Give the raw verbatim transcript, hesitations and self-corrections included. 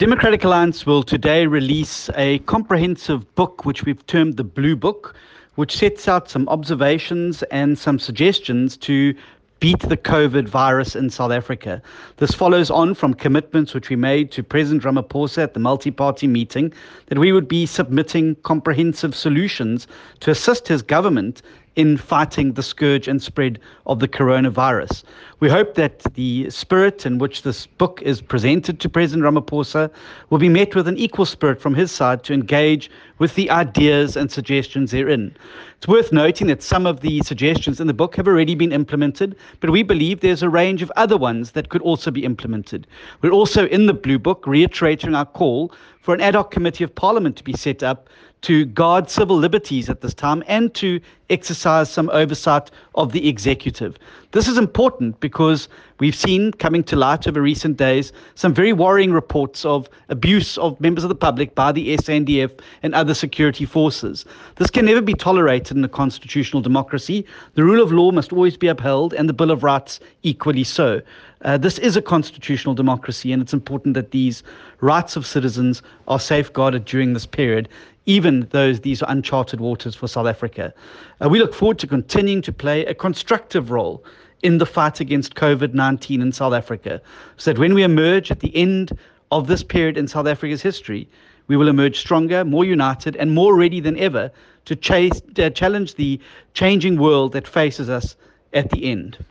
Democratic Alliance will today release a comprehensive book, which we've termed the Blue Book, which sets out some observations and some suggestions to beat the COVID virus in South Africa. This follows on from commitments which we made to President Ramaphosa at the multi-party meeting that we would be submitting comprehensive solutions to assist his government in fighting the scourge and spread of the coronavirus. We hope that the spirit in which this book is presented to President Ramaphosa will be met with an equal spirit from his side to engage with the ideas and suggestions therein. It's worth noting that some of the suggestions in the book have already been implemented, but we believe there's a range of other ones that could also be implemented. We're also in the Blue Book reiterating our call for an ad hoc committee of Parliament to be set up to guard civil liberties at this time and to exercise some oversight of the executive. This is important because we've seen coming to light over recent days some very worrying reports of abuse of members of the public by the S A N D F and other security forces. This can never be tolerated in a constitutional democracy. The rule of law must always be upheld and the Bill of Rights equally so. Uh, this is a constitutional democracy, and it's important that these rights of citizens are safeguarded during this period, even though these are uncharted waters for South Africa. Uh, we look forward to continuing to play a constructive role in the fight against COVID nineteen in South Africa, so that when we emerge at the end of this period in South Africa's history, we will emerge stronger, more united, and more ready than ever to chase, uh, challenge the changing world that faces us at the end.